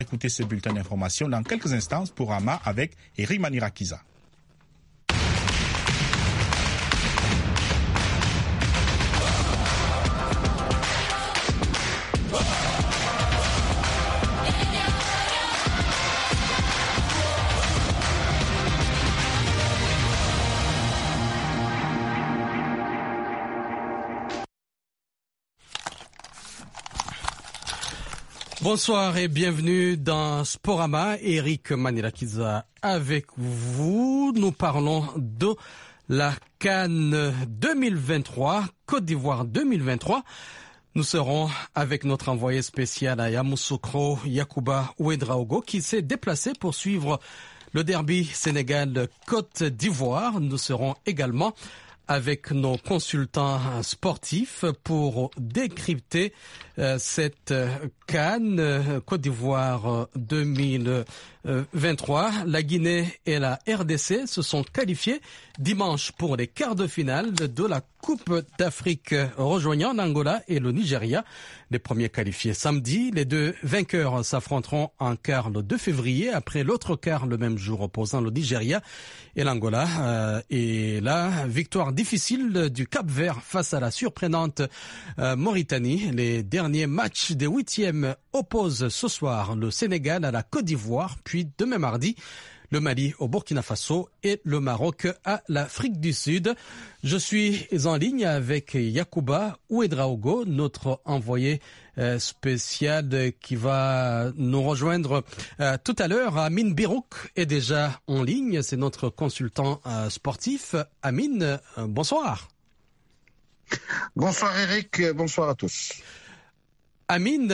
Écoutez ce bulletin d'information dans quelques instants pour Ama avec Eric Manirakiza. Bonsoir et bienvenue dans Sporama. Eric Manirakiza avec vous. Nous parlons de la CAN 2023, Côte d'Ivoire 2023. Nous serons avec notre envoyé spécial à Yamoussoukro, Yacouba Ouedraogo, qui s'est déplacé pour suivre le derby Sénégal-Côte d'Ivoire. Nous serons également avec nos consultants sportifs pour décrypter cette CAN Côte d'Ivoire 2023. La Guinée et la RDC se sont qualifiés dimanche pour les quarts de finale de la Coupe d'Afrique, rejoignant l'Angola et le Nigeria. Les premiers qualifiés samedi, les deux vainqueurs s'affronteront en quart le 2 février, après l'autre quart le même jour opposant le Nigeria et l'Angola. Et la victoire difficile du Cap-Vert face à la surprenante Mauritanie. Les derniers matchs des huitièmes opposent ce soir le Sénégal à la Côte d'Ivoire, puis demain mardi le Mali au Burkina Faso et le Maroc à l'Afrique du Sud. Je suis en ligne avec Yacouba Ouedraogo, notre envoyé spécial qui va nous rejoindre tout à l'heure. Amine Birouk est déjà en ligne, c'est notre consultant sportif. Amine, bonsoir. Bonsoir Eric, bonsoir à tous. Amine,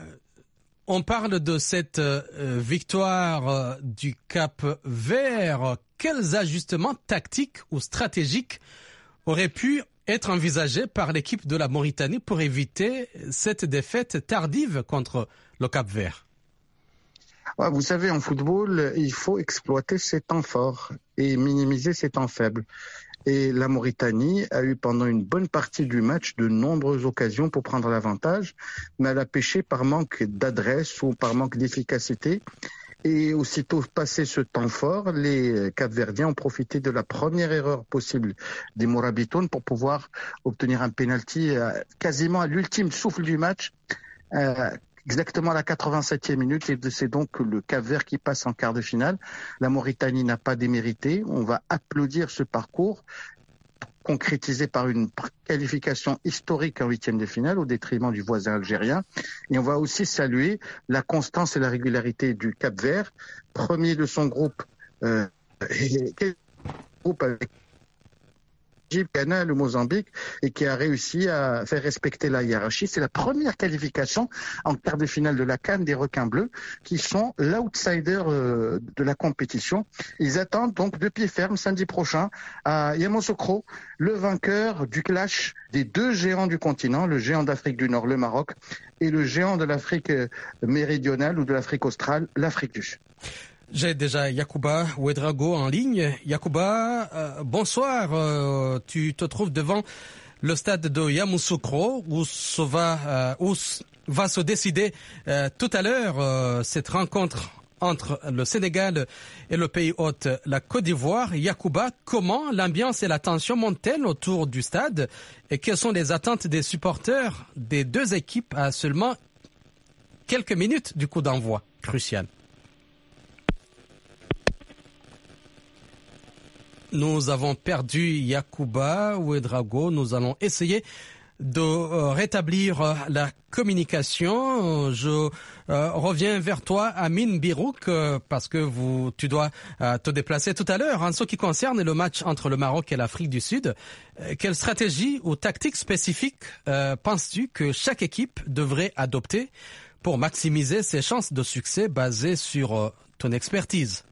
on parle de cette victoire du Cap-Vert. Quels ajustements tactiques ou stratégiques auraient pu être envisagés par l'équipe de la Mauritanie pour éviter cette défaite tardive contre le Cap-Vert? Ouais, vous savez, en football, il faut exploiter ses temps forts et minimiser ses temps faibles. Et la Mauritanie a eu pendant une bonne partie du match de nombreuses occasions pour prendre l'avantage, mais elle a péché par manque d'adresse ou par manque d'efficacité. Et aussitôt passé ce temps fort, les Cap-Verdiens ont profité de la première erreur possible des Morabitoun pour pouvoir obtenir un penalty quasiment à l'ultime souffle du match, exactement à la 87e minute, et c'est donc le Cap-Vert qui passe en quart de finale. La Mauritanie n'a pas démérité. On va applaudir ce parcours concrétisé par une qualification historique en huitième de finale au détriment du voisin algérien. Et on va aussi saluer la constance et la régularité du Cap-Vert, premier de son groupe, avec Ghana, le Mozambique, et qui a réussi à faire respecter la hiérarchie. C'est la première qualification en quart de finale de la CAN des requins bleus, qui sont l'outsider de la compétition. Ils attendent donc de pied ferme samedi prochain à Yamoussoukro le vainqueur du clash des deux géants du continent, le géant d'Afrique du Nord, le Maroc, et le géant de l'Afrique méridionale ou de l'Afrique australe, l'Afrique du Sud. J'ai déjà Yacouba Ouedraogo en ligne. Yacouba, bonsoir. Tu te trouves devant le stade de Yamoussoukro où va se décider tout à l'heure cette rencontre entre le Sénégal et le pays hôte, la Côte d'Ivoire. Yacouba, comment l'ambiance et la tension montent-elles autour du stade et quelles sont les attentes des supporters des deux équipes à seulement quelques minutes du coup d'envoi crucial? Nous avons perdu Yacouba Ouedraogo. Nous allons essayer de rétablir la communication. Je reviens vers toi, Amine Birouk, parce que tu dois te déplacer tout à l'heure. En ce qui concerne le match entre le Maroc et l'Afrique du Sud, quelle stratégie ou tactique spécifique penses-tu que chaque équipe devrait adopter pour maximiser ses chances de succès basées sur ton expertise?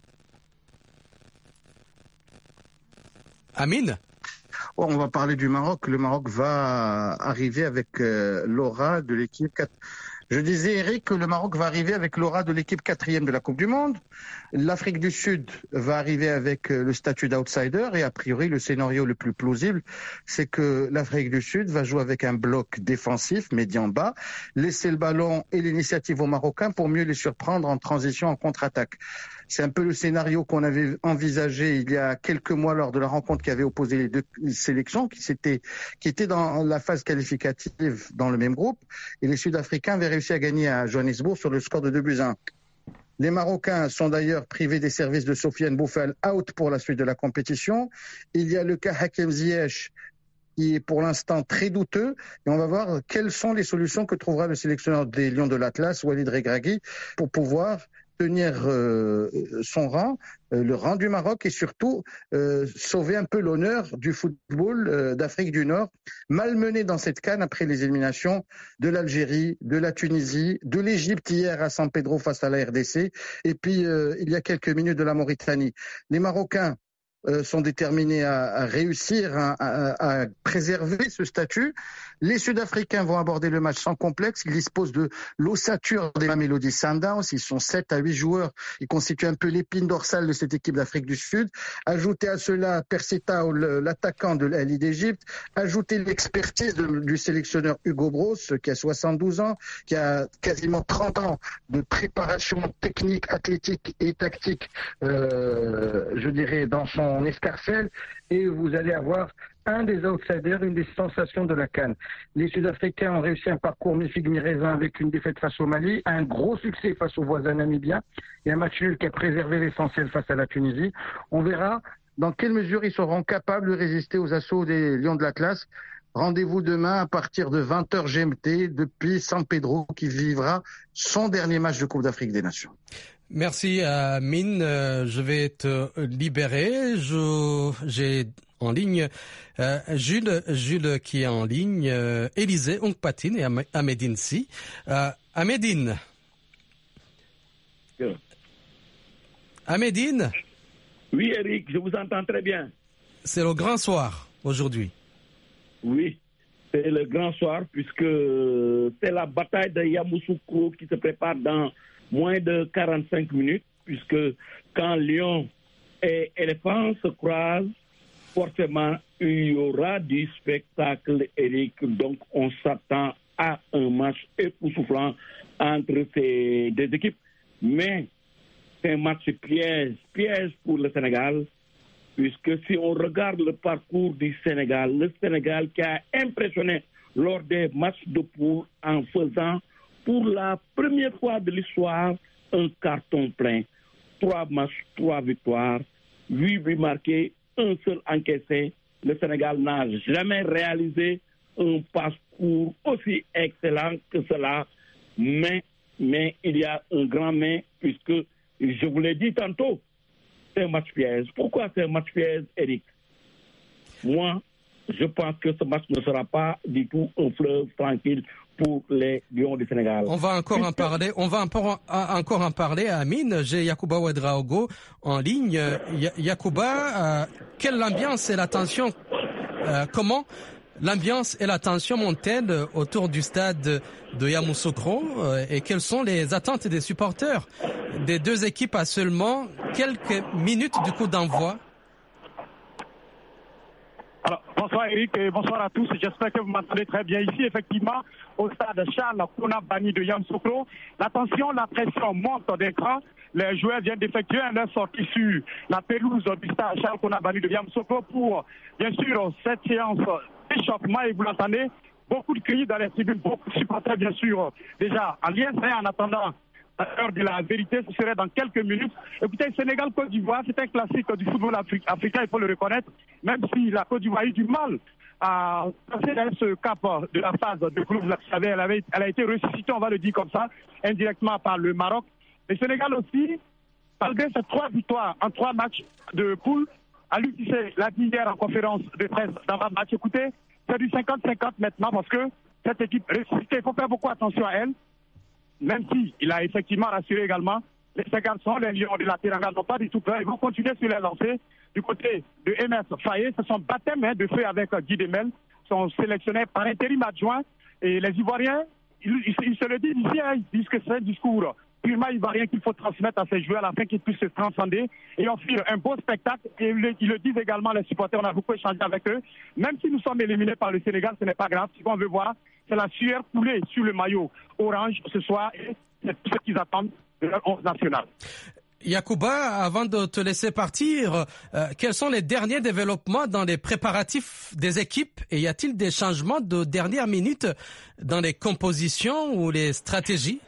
Amine? On va parler du Maroc. Le Maroc va arriver avec l'aura de l'équipe Je disais, Eric, que le Maroc va arriver avec l'aura de l'équipe 4e de la Coupe du Monde. L'Afrique du Sud va arriver avec le statut d'outsider et a priori, le scénario le plus plausible, c'est que l'Afrique du Sud va jouer avec un bloc défensif, médian-bas, laisser le ballon et l'initiative aux Marocains pour mieux les surprendre en transition, en contre-attaque. C'est un peu le scénario qu'on avait envisagé il y a quelques mois lors de la rencontre qui avait opposé les deux sélections, qui étaient dans la phase qualificative dans le même groupe. Et les Sud-Africains avaient réussi à gagner à Johannesburg sur le score de 2-1. Les Marocains sont d'ailleurs privés des services de Sofiane Boufal, out pour la suite de la compétition. Il y a le cas Hakim Ziyech, qui est pour l'instant très douteux. Et on va voir quelles sont les solutions que trouvera le sélectionneur des Lions de l'Atlas, Walid Regragui, pour pouvoir tenir son rang, le rang du Maroc et surtout sauver un peu l'honneur du football d'Afrique du Nord, malmené dans cette CAN après les éliminations de l'Algérie, de la Tunisie, de l'Égypte hier à San Pedro face à la RDC et puis il y a quelques minutes de la Mauritanie. Les Marocains sont déterminés à réussir à préserver ce statut. Les Sud-Africains vont aborder le match sans complexe. Ils disposent de l'ossature des Mamelody Sundowns. Ils sont 7 à 8 joueurs. Ils constituent un peu l'épine dorsale de cette équipe d'Afrique du Sud. Ajoutez à cela Perseta, l'attaquant de l'Ali d'Égypte. Ajoutez l'expertise du sélectionneur Hugo Broos, qui a 72 ans, qui a quasiment 30 ans de préparation technique, athlétique et tactique, je dirais, dans son escarcelle. Et vous allez avoir un des outsiders, une des sensations de la CAN. Les Sud-Africains ont réussi un parcours mi-figue-mi-raisin avec une défaite face au Mali, un gros succès face aux voisins namibiens et un match nul qui a préservé l'essentiel face à la Tunisie. On verra dans quelle mesure ils seront capables de résister aux assauts des Lions de l'Atlas. Rendez-vous demain à partir de 20h GMT depuis San Pedro qui vivra son dernier match de Coupe d'Afrique des Nations. Merci Mine, je vais te libérer. J'ai en ligne Jules qui est en ligne, Élisée Onkpatine et Ahmedine Si. Ahmedine. Ahmedine. Oui Eric, je vous entends très bien. C'est le grand soir aujourd'hui. Oui, c'est le grand soir puisque c'est la bataille de Yamoussoukro qui se prépare dans moins de 45 minutes, puisque quand Lion et Éléphant se croisent, forcément, il y aura du spectacle, Eric. Donc, on s'attend à un match époustouflant entre ces deux équipes. Mais c'est un match piège pour le Sénégal, puisque si on regarde le parcours du Sénégal, le Sénégal qui a impressionné lors des matchs de poule en faisant pour la première fois de l'histoire, un carton plein. 3 matchs, 3 victoires, 8 buts marqués, un seul encaissé. Le Sénégal n'a jamais réalisé un parcours aussi excellent que cela. Mais il y a un grand mais, puisque je vous l'ai dit tantôt, c'est un match piège. Pourquoi c'est un match piège, Eric? Moi, je pense que ce match ne sera pas du tout un fleuve tranquille pour les Lions du Sénégal. On va encore en parler. On va encore en parler à Amine. J'ai Yacouba Ouedraogo en ligne. Yacouba, quelle ambiance et la tension, comment l'ambiance et la tension montent-elles autour du stade de Yamoussoukro et quelles sont les attentes des supporters des deux équipes à seulement quelques minutes du coup d'envoi? Alors, bonsoir Eric et bonsoir à tous. J'espère que vous m'entendez très bien ici. Effectivement, au stade Charles Kounabani de Yamoussoukro, la tension, la pression monte d'écran. Les joueurs viennent d'effectuer leur sortie sur la pelouse du stade Charles Kounabani de Yamoussoukro pour, bien sûr, cette séance d'échauffement. Et vous l'entendez, beaucoup de cris dans les tribunes, beaucoup de supporters, bien sûr, déjà en lien en attendant l'heure de la vérité, ce serait dans quelques minutes. Écoutez, Sénégal-Côte d'Ivoire, c'est un classique du football africain, il faut le reconnaître, même si la Côte d'Ivoire a eu du mal à passer dans ce cap de la phase de groupe. Vous savez, elle a été ressuscitée, on va le dire comme ça, indirectement par le Maroc. Le Sénégal aussi, malgré ces 3 victoires en 3 matchs de poule, a l'UTC l'a dit hier en conférence de presse dans un match. Écoutez, c'est du 50-50 maintenant parce que cette équipe ressuscitée, il faut faire beaucoup attention à elle. Même s'il a effectivement rassuré également, les 5 garçons, les Lions de la Teranga n'ont pas du tout peur. Ils vont continuer sur les lancers. Du côté de MS Faye, ce sont baptêmes de feu avec Guy Demel, sont sélectionnés par intérim adjoint. Et les Ivoiriens ils se le disent ici, hein, ils disent que c'est un discours purement ivoirien qu'il faut transmettre à ces joueurs afin qu'ils puissent se transcender et offrir un beau spectacle. Et ils le disent également, les supporters, on a beaucoup échangé avec eux. Même si nous sommes éliminés par le Sénégal, ce n'est pas grave. Ce qu'on veut voir, c'est la sueur coulée sur le maillot orange ce soir et c'est tout ce qu'ils attendent de leur 11 national. Yacouba, avant de te laisser partir, quels sont les derniers développements dans les préparatifs des équipes et y a-t-il des changements de dernière minute dans les compositions ou les stratégies?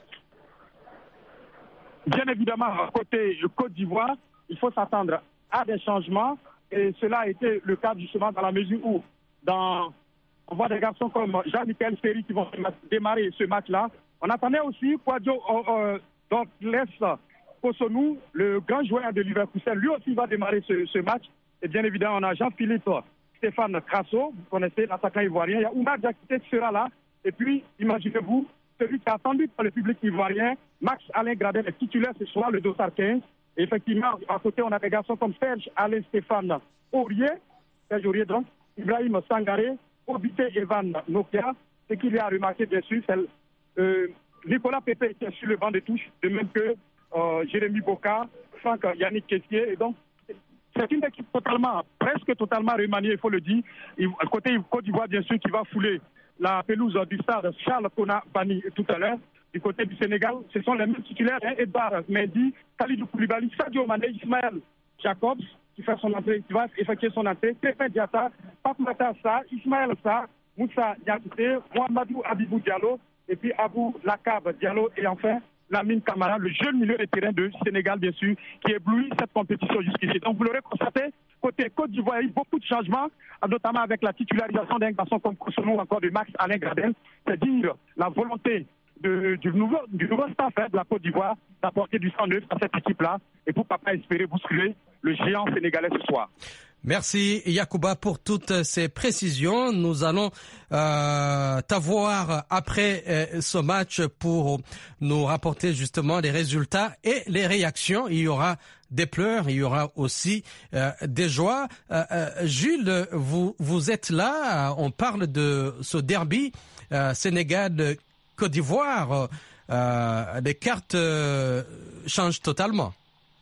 Bien évidemment, côté Côte d'Ivoire, il faut s'attendre à des changements et cela a été le cas justement dans la mesure où on voit des garçons comme Jean-Michel Ferry qui vont démarrer ce match-là. On attendait aussi Kwadjo Dortles Kosonou, le grand joueur de Liverpool, lui aussi va démarrer ce match. Et bien évidemment, on a Jean-Philippe Stéphane Crasso, vous connaissez l'attaquant ivoirien. Il y a Oumar Diakité qui sera là. Et puis, imaginez-vous, celui qui est attendu par le public ivoirien, Max Alain Gradel, est titulaire ce soir, le dossard 15. Et effectivement, à côté, on a des garçons comme Serge Alain Stéphane Aurier, donc, Ibrahim Sangaré, Obité Evan Nokia. Ce qu'il y a remarqué, bien sûr, c'est Nicolas Pépé qui est sur le banc de touche, de même que Jérémy Boka, Franck Yannick Kessier. Et donc, c'est une équipe presque totalement remaniée, il faut le dire. Côté Côte d'Ivoire, bien sûr, qui va fouler la pelouse du stade Charles Kona Bani tout à l'heure. Du côté du Sénégal, ce sont les mêmes titulaires, hein, Edouard Mendy, Khalidou Koulibaly, Sadio Mané, Ismaël Jacobs, qui va effectuer son entrée, Pépin Diatta, Fatoumata Sarr, Ismaël Sarr, Moussa Diakité, Mohamedou Abibou Diallo, et puis Abou Lakab Diallo, et enfin Lamine Camara, le jeune milieu de terrain de Sénégal, bien sûr, qui éblouit cette compétition jusqu'ici. Donc, vous l'aurez constaté, côté Côte d'Ivoire, il y a eu beaucoup de changements, notamment avec la titularisation d'un garçon comme Kosonou, encore de Max Alain Gradel. C'est dire la volonté du nouveau staff de la Côte d'Ivoire d'apporter du sang neuf à cette équipe-là et pourquoi pas espérer bousculer le géant sénégalais ce soir. Merci Yacouba pour toutes ces précisions. Nous allons t'avoir après ce match pour nous rapporter justement les résultats et les réactions. Il y aura des pleurs, il y aura aussi des joies. Jules, vous êtes là, on parle de ce derby Sénégal-Côte d'Ivoire. Les cartes changent totalement.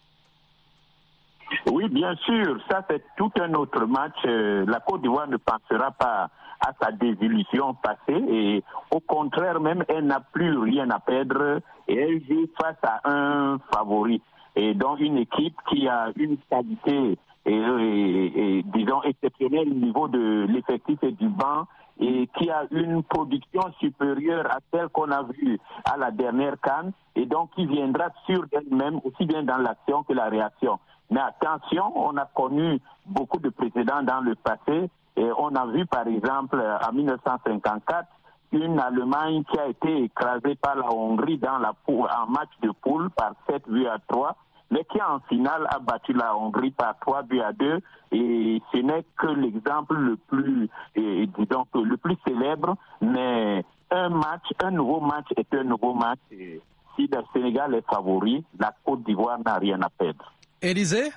Oui, bien sûr, ça c'est tout un autre match. La Côte d'Ivoire ne pensera pas à sa désillusion passée et au contraire même, elle n'a plus rien à perdre et elle joue face à un favori. Et donc une équipe qui a une qualité disons exceptionnelle au niveau de l'effectif et du banc et qui a une production supérieure à celle qu'on a vue à la dernière CAN et donc qui viendra sur elle-même aussi bien dans l'action que la réaction. Mais attention, on a connu beaucoup de précédents dans le passé et on a vu par exemple en 1954 une Allemagne qui a été écrasée par la Hongrie en match de poule par 7-3, mais qui en finale a battu la Hongrie par 3-2 et ce n'est que l'exemple le plus célèbre, mais un nouveau match est un nouveau match et si le Sénégal est favori, la Côte d'Ivoire n'a rien à perdre. Élisée?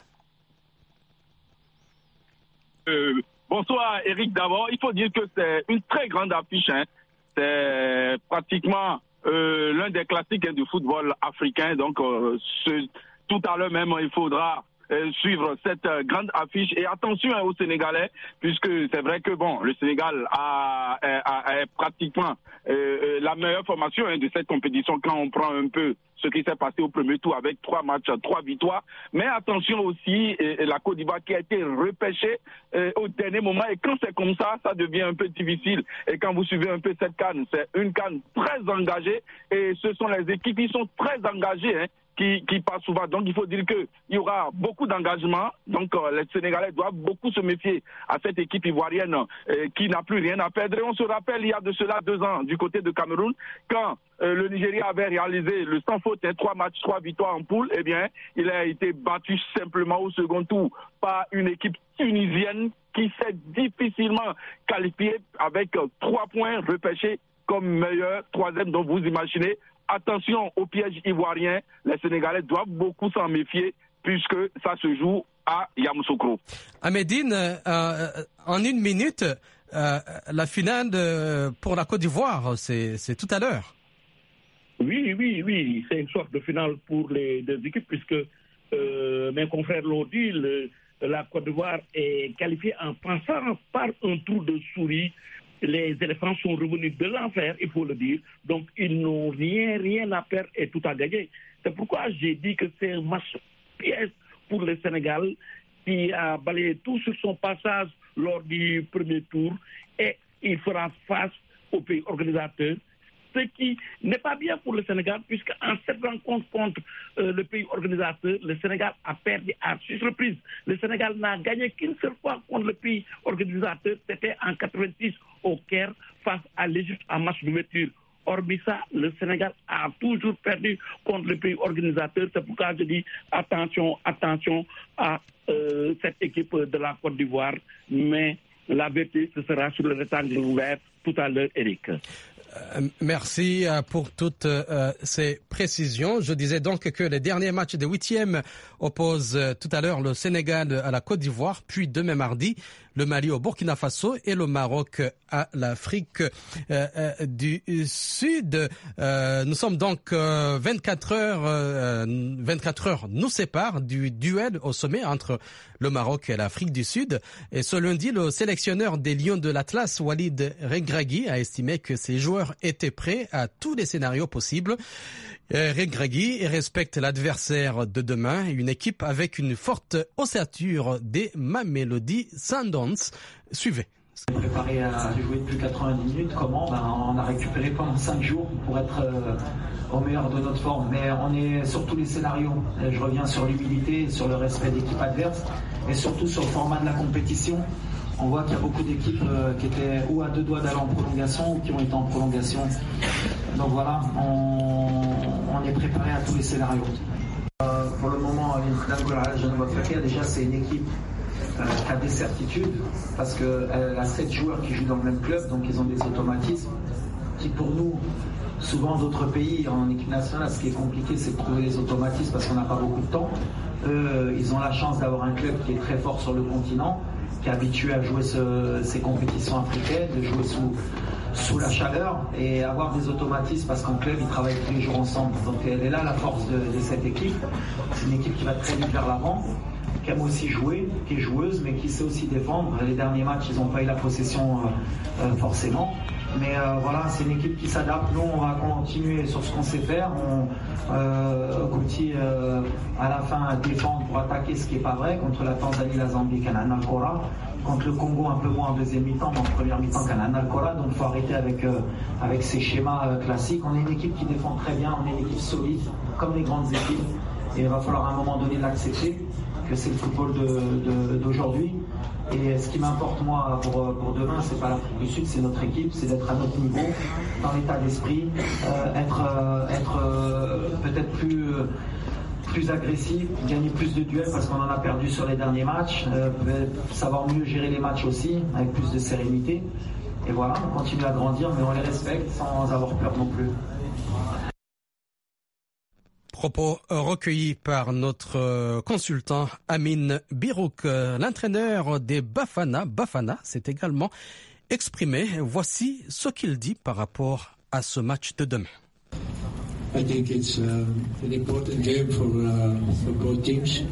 Bonsoir Eric d'abord. Il faut dire que c'est une très grande affiche. Hein. C'est pratiquement l'un des classiques du football africain. Donc tout à l'heure même, il faudra suivre cette grande affiche. Et attention aux Sénégalais, puisque c'est vrai que le Sénégal a pratiquement la meilleure formation de cette compétition quand on prend un peu ce qui s'est passé au premier tour avec 3 matchs, 3 victoires. Mais attention aussi, la Côte d'Ivoire qui a été repêchée au dernier moment. Et quand c'est comme ça, ça devient un peu difficile. Et quand vous suivez un peu cette CAN, c'est une CAN très engagée. Et ce sont les équipes qui sont très engagées, hein, qui passent souvent. Donc il faut dire qu'il y aura beaucoup d'engagement. Donc les Sénégalais doivent beaucoup se méfier à cette équipe ivoirienne qui n'a plus rien à perdre. Et on se rappelle, il y a de cela 2 ans, du côté de Cameroun, quand le Nigeria avait réalisé le sans faute, 3 matchs, 3 victoires en poule, eh bien, il a été battu simplement au second tour par une équipe tunisienne qui s'est difficilement qualifiée avec 3 points repêchés comme meilleur 3e. Donc vous imaginez, attention au piège ivoirien, les Sénégalais doivent beaucoup s'en méfier puisque ça se joue à Yamoussoukro. Amédine, en 1 minute, la finale pour la Côte d'Ivoire, c'est tout à l'heure. Oui, c'est une sorte de finale pour les deux équipes puisque mes confrères l'ont dit, la Côte d'Ivoire est qualifiée en passant par un trou de souris. Les éléphants sont revenus de l'enfer, il faut le dire. Donc, ils n'ont rien à perdre et tout à gagner. C'est pourquoi j'ai dit que c'est un match piège pour le Sénégal qui a balayé tout sur son passage lors du premier tour et il fera face au pays organisateur. Ce qui n'est pas bien pour le Sénégal, puisqu'en cette rencontre contre le pays organisateur, le Sénégal a perdu à 6 reprises. Le Sénégal n'a gagné qu'une seule fois contre le pays organisateur, c'était en 86 au Caire, face à l'Égypte en match d'ouverture. Hormis ça, le Sénégal a toujours perdu contre le pays organisateur. C'est pourquoi je dis attention à cette équipe de la Côte d'Ivoire. Mais la vérité, ce sera sur le rectangle ouvert tout à l'heure, Eric. Merci pour toutes ces précisions. Je disais donc que les derniers matchs de 8e opposent tout à l'heure le Sénégal à la Côte d'Ivoire, puis demain mardi, le Mali au Burkina Faso et le Maroc à l'Afrique du Sud. Nous sommes donc 24 heures nous séparent du duel au sommet entre le Maroc et l'Afrique du Sud. Et ce lundi, le sélectionneur des Lions de l'Atlas, Walid Regragui, a estimé que ses joueurs étaient prêts à tous les scénarios possibles. Regragui respecte l'adversaire de demain, une équipe avec une forte ossature des Mamelody Sundowns. Suivez. Préparé à jouer depuis 90 minutes, comment on a récupéré pendant 5 jours pour être au meilleur de notre forme. Mais on est sur tous les scénarios. Je reviens sur l'humilité, sur le respect d'équipe adverse et surtout sur le format de la compétition. On voit qu'il y a beaucoup d'équipes qui étaient ou à 2 doigts d'aller en prolongation ou qui ont été en prolongation. Donc voilà, on est préparé à tous les scénarios. Pour le moment, l'Infidal Genova Flakia, déjà c'est une équipe qui a des certitudes parce qu'elle a 7 joueurs qui jouent dans le même club, donc ils ont des automatismes qui pour nous, souvent d'autres pays en équipe nationale, ce qui est compliqué c'est de trouver les automatismes parce qu'on n'a pas beaucoup de temps. Ils ont la chance d'avoir un club qui est très fort sur le continent, qui est habitué à jouer ces compétitions africaines, de jouer sous la chaleur et avoir des automatismes parce qu'en club ils travaillent tous les jours ensemble. Donc elle est là la force de cette équipe. C'est une équipe qui va très vite vers l'avant, qui aime aussi jouer, qui est joueuse mais qui sait aussi défendre. Les derniers matchs ils n'ont pas eu la possession forcément. Mais voilà, c'est une équipe qui s'adapte. Nous, on va continuer sur ce qu'on sait faire. Gauthier, à la fin, défendre pour attaquer, ce qui n'est pas vrai. Contre la Tanzanie, la Zambie, Canana Alcora. Contre le Congo, un peu moins en deuxième mi-temps, mais en première mi-temps, Canana Alcora. Donc, il faut arrêter avec ces schémas classiques. On est une équipe qui défend très bien. On est une équipe solide, comme les grandes équipes. Et il va falloir à un moment donné l'accepter, que c'est le football d'aujourd'hui. Et ce qui m'importe moi pour demain, c'est pas l'Afrique du Sud, c'est notre équipe, c'est d'être à notre niveau, dans l'état d'esprit, être peut-être plus agressif, gagner plus de duels parce qu'on en a perdu sur les derniers matchs, savoir mieux gérer les matchs aussi, avec plus de sérénité. Et voilà, on continue à grandir, mais on les respecte sans avoir peur non plus. Propos recueillis par notre consultant Amine Birouk. L'entraîneur des Bafana s'est également exprimé. Voici ce qu'il dit par rapport à ce match de demain. I think it's an important game for both teams.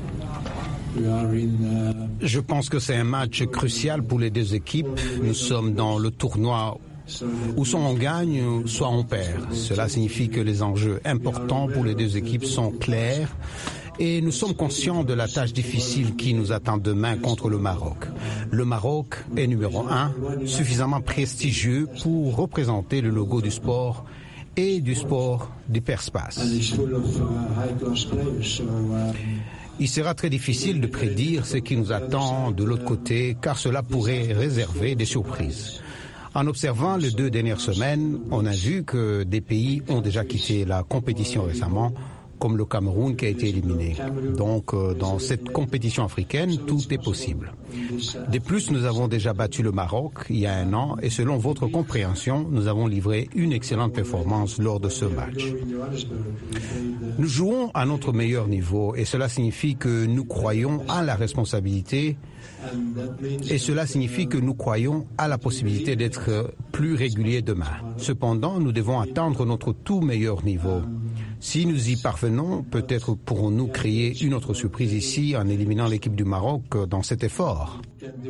Je pense que c'est un match crucial pour les deux équipes. Nous sommes dans le tournoi où soit on gagne, soit on perd. Cela signifie que les enjeux importants pour les deux équipes sont clairs et nous sommes conscients de la tâche difficile qui nous attend demain contre le Maroc. Le Maroc est numéro 1, suffisamment prestigieux pour représenter le logo du sport et du sport d'hyperspace. Il sera très difficile de prédire ce qui nous attend de l'autre côté car cela pourrait réserver des surprises. En observant les 2 dernières semaines, on a vu que des pays ont déjà quitté la compétition récemment, comme le Cameroun qui a été éliminé. Donc, dans cette compétition africaine, tout est possible. De plus, nous avons déjà battu le Maroc il y a un an et selon votre compréhension, nous avons livré une excellente performance lors de ce match. Nous jouons à notre meilleur niveau et cela signifie que nous croyons à la responsabilité et cela signifie que nous croyons à la possibilité d'être plus réguliers demain. Cependant, nous devons atteindre notre tout meilleur niveau. Si nous y parvenons, peut-être pourrons-nous créer une autre surprise ici en éliminant l'équipe du Maroc dans cet effort.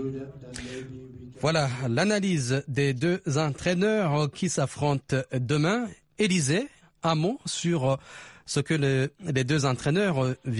Voilà l'analyse des deux entraîneurs qui s'affrontent demain. Élisée, un mot sur ce que les deux entraîneurs